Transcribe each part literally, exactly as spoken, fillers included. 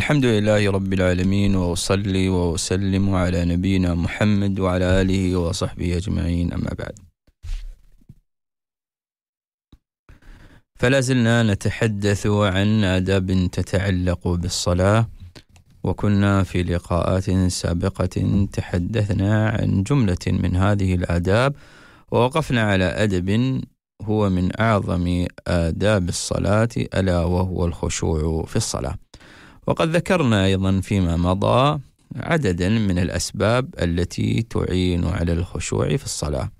الحمد لله رب العالمين، وأصلي وأسلم على نبينا محمد وعلى آله وصحبه أجمعين، أما بعد. فلا زلنا نتحدث عن آداب تتعلق بالصلاة، وكنا في لقاءات سابقة تحدثنا عن جملة من هذه الآداب، ووقفنا على أدب هو من أعظم آداب الصلاة، ألا وهو الخشوع في الصلاة. وقد ذكرنا أيضا فيما مضى عددا من الأسباب التي تعين على الخشوع في الصلاة،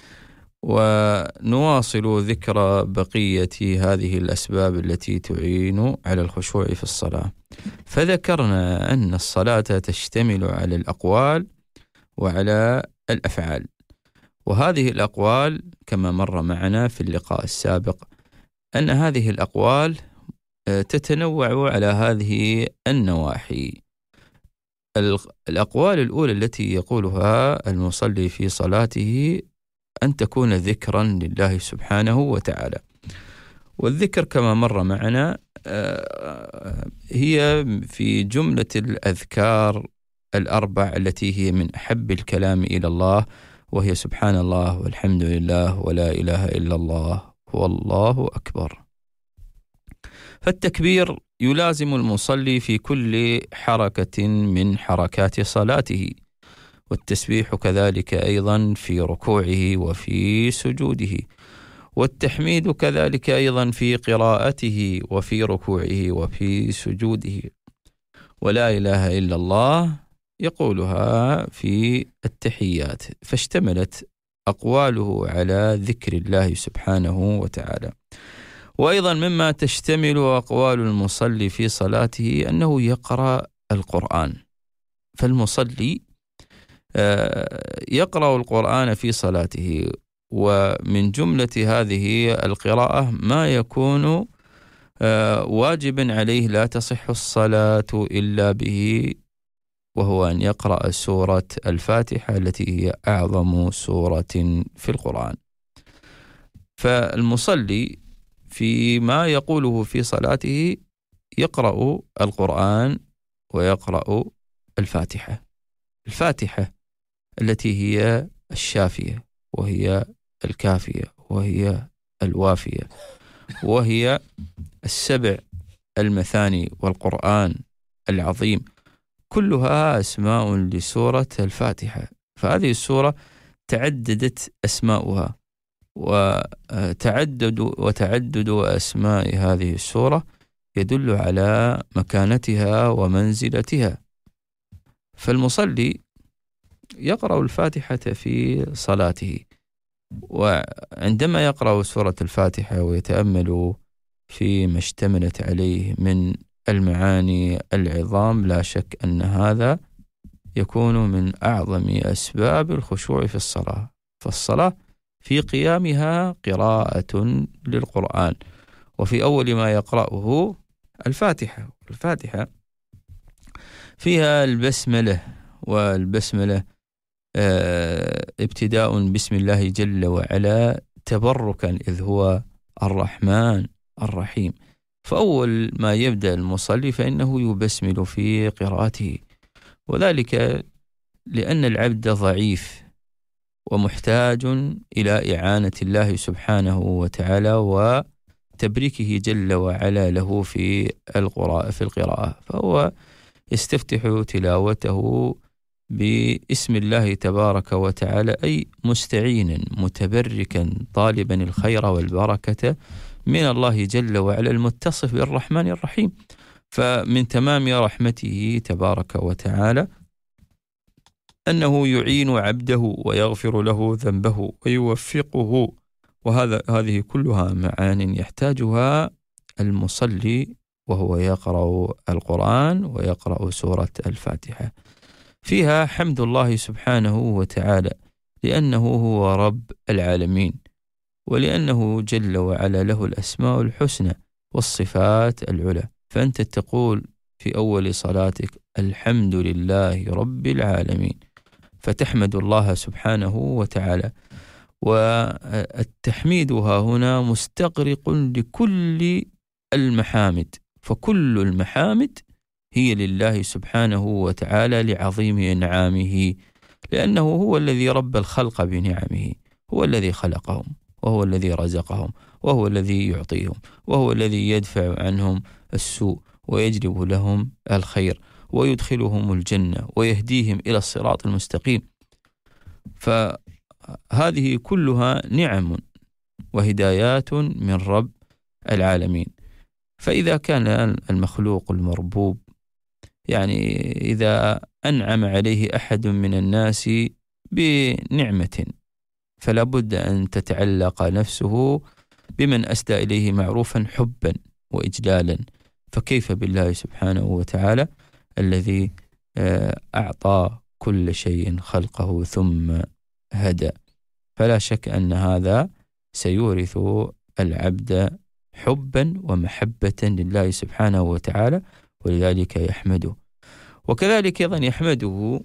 ونواصل ذكر بقية هذه الأسباب التي تعين على الخشوع في الصلاة. فذكرنا أن الصلاة تشتمل على الأقوال وعلى الأفعال، وهذه الأقوال كما مر معنا في اللقاء السابق أن هذه الأقوال تتنوع على هذه النواحي. الأقوال الأولى التي يقولها المصلي في صلاته أن تكون ذكرا لله سبحانه وتعالى، والذكر كما مر معنا هي في جملة الأذكار الأربع التي هي من أحب الكلام إلى الله، وهي سبحان الله والحمد لله ولا إله إلا الله والله أكبر. فالتكبير يلازم المصلي في كل حركة من حركات صلاته، والتسبيح كذلك أيضا في ركوعه وفي سجوده، والتحميد كذلك أيضا في قراءته وفي ركوعه وفي سجوده، ولا إله إلا الله يقولها في التحيات. فاشتملت أقواله على ذكر الله سبحانه وتعالى. وأيضا مما تشتمل أقوال المصلي في صلاته أنه يقرأ القرآن، فالمصلي يقرأ القرآن في صلاته، ومن جملة هذه القراءة ما يكون واجبا عليه لا تصح الصلاة إلا به، وهو أن يقرأ سورة الفاتحة التي هي أعظم سورة في القرآن. فالمصلي فيما يقوله في صلاته يقرأ القرآن ويقرأ الفاتحة، الفاتحة التي هي الشافية وهي الكافية وهي الوافية، وهي السبع المثاني والقرآن العظيم، كلها أسماء لسورة الفاتحة. فهذه السورة تعددت أسماؤها، وتعدد وتعدد أسماء هذه السورة يدل على مكانتها ومنزلتها. فالمصلي يقرأ الفاتحة في صلاته، وعندما يقرأ سورة الفاتحة ويتأمل فيما اشتملت عليه من المعاني العظام، لا شك أن هذا يكون من أعظم أسباب الخشوع في الصلاة. فالصلاة في قيامها قراءة للقرآن، وفي أول ما يقرأه الفاتحة. الفاتحة فيها البسملة، والبسملة اه ابتداء بسم الله جل وعلا تبركا إذ هو الرحمن الرحيم. فأول ما يبدأ المصلي فإنه يبسمل في قراءته، وذلك لأن العبد ضعيف ومحتاج إلى إعانة الله سبحانه وتعالى وتبريكه جل وعلا له في القراءة في القراءة، فهو يستفتح تلاوته باسم الله تبارك وتعالى، أي مستعينا متبركا طالبا الخير والبركة من الله جل وعلا المتصف بالرحمن الرحيم. فمن تمام رحمته تبارك وتعالى أنه يعين عبده ويغفر له ذنبه ويوفقه، وهذا هذه كلها معان يحتاجها المصلي وهو يقرأ القرآن ويقرأ سورة الفاتحة. فيها حمد الله سبحانه وتعالى لأنه هو رب العالمين، ولأنه جل وعلا له الأسماء الحسنى والصفات العلى. فأنت تقول في أول صلاتك الحمد لله رب العالمين، فتحمد الله سبحانه وتعالى. والتحميد ها هنا مستغرق لكل المحامد، فكل المحامد هي لله سبحانه وتعالى لعظيم إنعامه، لأنه هو الذي رب الخلق بنعمه، هو الذي خلقهم، وهو الذي رزقهم، وهو الذي يعطيهم، وهو الذي يدفع عنهم السوء ويجلب لهم الخير ويدخلهم الجنة ويهديهم إلى الصراط المستقيم. فهذه كلها نعم وهدايات من رب العالمين. فإذا كان المخلوق المربوب يعني إذا أنعم عليه أحد من الناس بنعمة فلا بد أن تتعلق نفسه بمن أسدى إليه معروفا حبا وإجلالا، فكيف بالله سبحانه وتعالى الذي أعطى كل شيء خلقه ثم هدى. فلا شك أن هذا سيورث العبد حبا ومحبة لله سبحانه وتعالى، ولذلك يحمده. وكذلك أيضا يحمده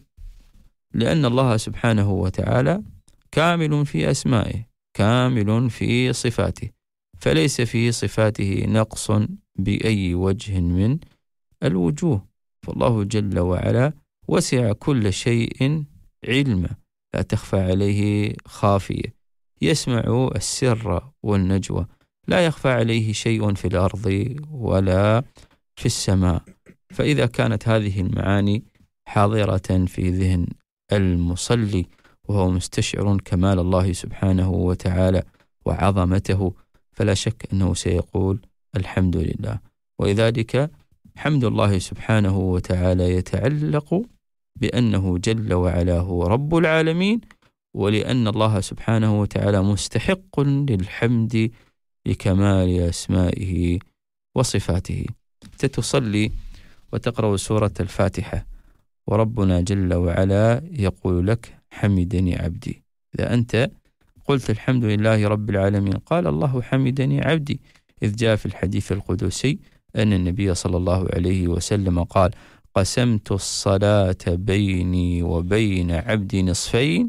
لأن الله سبحانه وتعالى كامل في أسمائه، كامل في صفاته، فليس في صفاته نقص بأي وجه من الوجوه. فالله جل وعلا وسع كل شيء علما، لا تخفى عليه خافية، يسمع السر والنجوى، لا يخفى عليه شيء في الأرض ولا في السماء. فإذا كانت هذه المعاني حاضرة في ذهن المصلي وهو مستشعر كمال الله سبحانه وتعالى وعظمته، فلا شك أنه سيقول الحمد لله. ولذلك حمد الله سبحانه وتعالى يتعلق بأنه جل وعلا هو رب العالمين، ولأن الله سبحانه وتعالى مستحق للحمد لكمال أسمائه وصفاته. تتصلي وتقرأ سورة الفاتحة وربنا جل وعلا يقول لك حمدني عبدي. إذا أنت قلت الحمد لله رب العالمين قال الله حمدني عبدي، إذ جاء في الحديث القدسي أن النبي صلى الله عليه وسلم قال قسمت الصلاة بيني وبين عبدي نصفين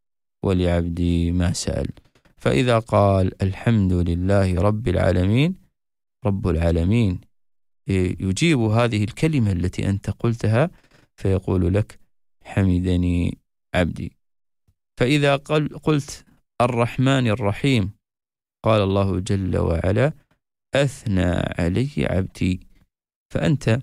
ولعبدي ما سأل. فإذا قال الحمد لله رب العالمين، رب العالمين يجيب هذه الكلمة التي أنت قلتها فيقول لك حمدني عبدي. فإذا قلت الرحمن الرحيم قال الله جل وعلا أثنى علي عبدي. فأنت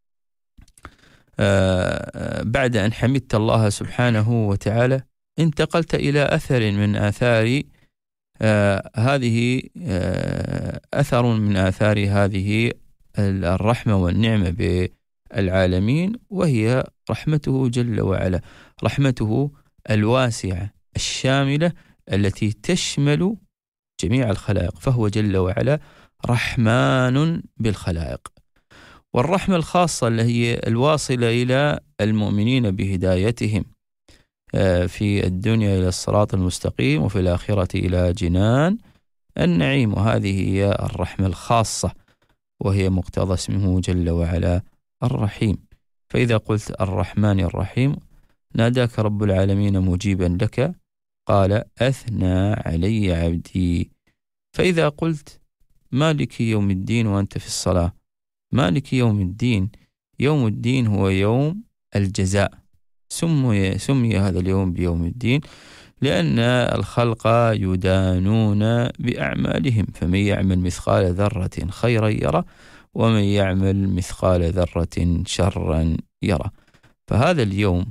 بعد أن حمدت الله سبحانه وتعالى انتقلت إلى أثر من آثار هذه أثر من آثار هذه الرحمة والنعمة بالعالمين، وهي رحمته جل وعلا، رحمته الواسعة الشاملة التي تشمل جميع الخلائق، فهو جل وعلا رحمن بالخلائق. والرحمة الخاصة اللي هي الواصلة إلى المؤمنين بهدايتهم في الدنيا إلى الصراط المستقيم وفي الآخرة إلى جنان النعيم، وهذه هي الرحمة الخاصة وهي مقتضى اسمه جل وعلا الرحيم. فإذا قلت الرحمن الرحيم ناداك رب العالمين مجيبا لك قال أثنى علي عبدي. فإذا قلت مالك يوم الدين وأنت في الصلاة، مالك يوم الدين، يوم الدين هو يوم الجزاء، سمي, سمي هذا اليوم بيوم الدين لأن الخلق يدانون بأعمالهم، فمن يعمل مثقال ذرة خيرا يرى ومن يعمل مثقال ذرة شرا يرى. فهذا اليوم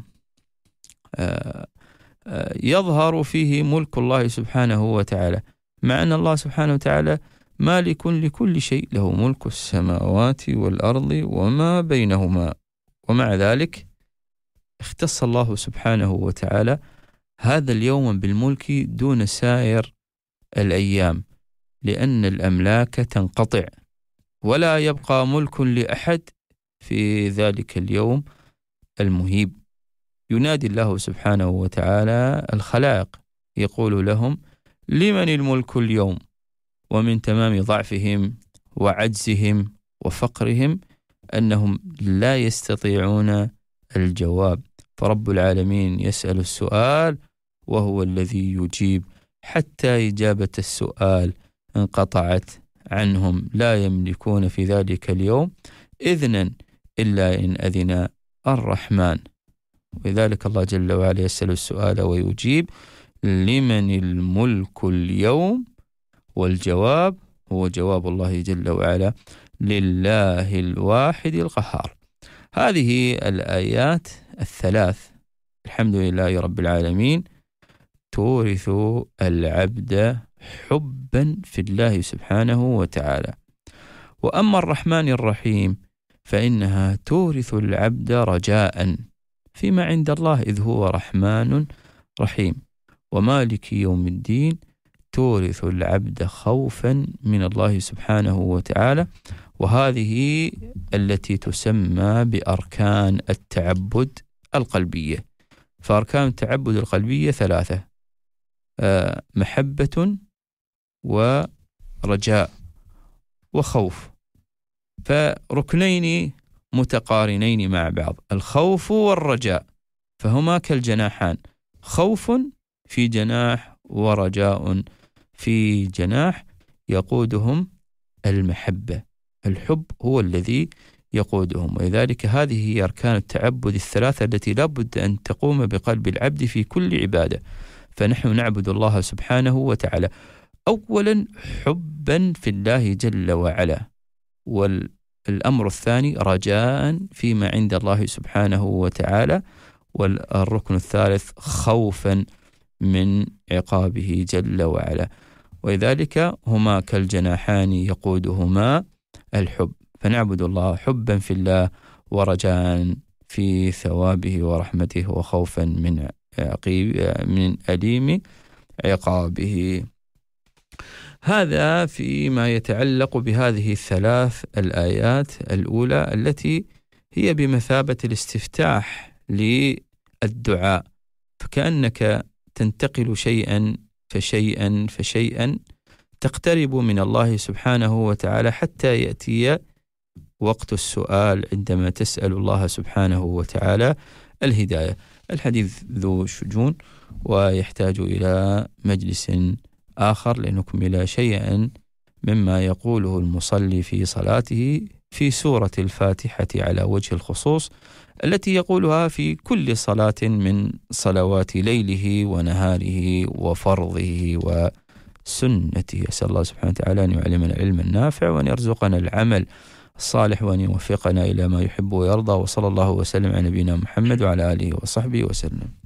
يظهر فيه ملك الله سبحانه وتعالى، مع أن الله سبحانه وتعالى مالك لكل شيء، له ملك السماوات والأرض وما بينهما، ومع ذلك اختص الله سبحانه وتعالى هذا اليوم بالملك دون سائر الأيام، لأن الأملاك تنقطع ولا يبقى ملك لأحد في ذلك اليوم المهيب. ينادي الله سبحانه وتعالى الخلائق يقول لهم لمن الملك اليوم، ومن تمام ضعفهم وعجزهم وفقرهم أنهم لا يستطيعون الجواب، فرب العالمين يسأل السؤال وهو الذي يجيب، حتى إجابة السؤال انقطعت عنهم، لا يملكون في ذلك اليوم إذنا إلا إن أذن الرحمن. ولذلك الله جل وعلا يسأل السؤال ويجيب: لمن الملك اليوم؟ والجواب هو جواب الله جل وعلا: لله الواحد القهار. هذه الآيات الثلاث الحمد لله رب العالمين تورث العبد حبا في الله سبحانه وتعالى. وأما الرحمن الرحيم فإنها تورث العبد رجاء فيما عند الله، إذ هو رحمن رحيم. ومالك يوم الدين تورث العبد خوفا من الله سبحانه وتعالى، وهذه التي تسمى بأركان التعبد القلبية. فأركان التعبد القلبية ثلاثة: آه محبة ورجاء وخوف، فركنين متقارنين مع بعض، الخوف والرجاء، فهما كالجناحان، خوف في جناح ورجاء في جناح، يقودهم المحبة، الحب هو الذي يقودهم. ولذلك هذه هي أركان التعبد الثلاثة التي لا بد أن تقوم بقلب العبد في كل عبادة. فنحن نعبد الله سبحانه وتعالى أولا حبا في الله جل وعلا، والأمر الثاني رجاء فيما عند الله سبحانه وتعالى، والركن الثالث خوفا من عقابه جل وعلا. ولذلك هما كالجناحان يقودهما الحب، فنعبد الله حبا في الله ورجاء في ثوابه ورحمته وخوفا من عقيب من أليم عقابه. هذا فيما يتعلق بهذه الثلاث الآيات الأولى التي هي بمثابة الاستفتاح للدعاء، فكأنك تنتقل شيئا فشيئا فشيئا تقترب من الله سبحانه وتعالى حتى يأتي وقت السؤال عندما تسأل الله سبحانه وتعالى الهداية. الحديث ذو شجون ويحتاج إلى مجلس آخر لنكمل شيئا مما يقوله المصلي في صلاته في سورة الفاتحة على وجه الخصوص، التي يقولها في كل صلاة من صلوات ليله ونهاره وفرضه وسنته. أسأل الله سبحانه وتعالى أن يعلمنا العلم النافع وأن يرزقنا العمل الصالح وأن يوفقنا إلى ما يحب ويرضى. وصلى الله وسلم على نبينا محمد وعلى آله وصحبه وسلم.